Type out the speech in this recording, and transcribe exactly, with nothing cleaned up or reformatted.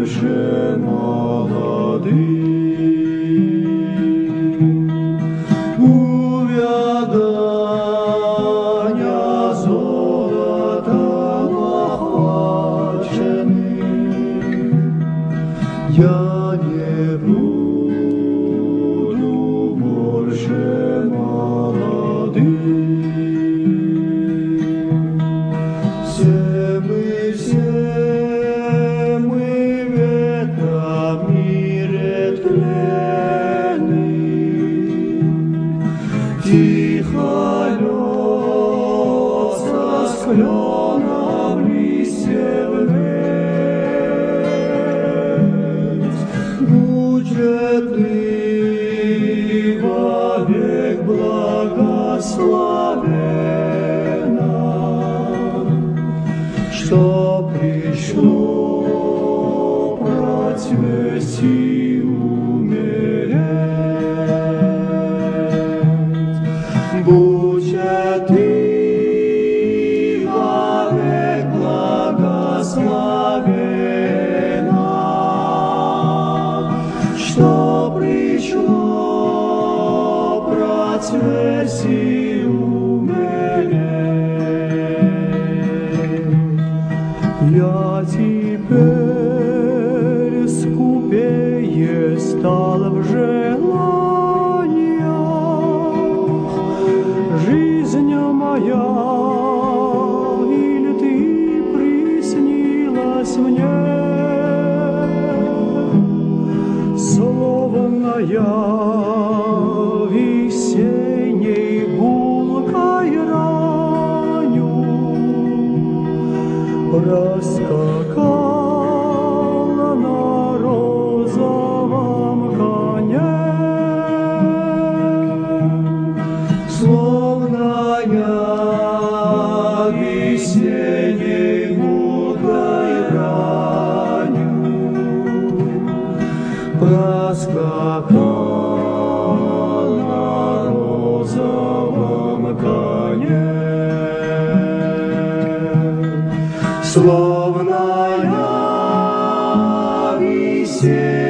больше молодых. Увядания золотом охвачены, я не буду больше молодым. Все мы, все мы в этом мире тленны, тихо льется с клена в листья ввесь. Будет ты вовек благословена, что пришло процвесть и умереть. Будь ты вовек благословена, что пришло процвесть и я теперь скупее стал в желаниях. Жизнь моя, или ты приснилась мне, словно я весенней булкой раню проскакала на розовом коне, словно я весенней булкой раню проскакала на розовом коне. Словно я весенний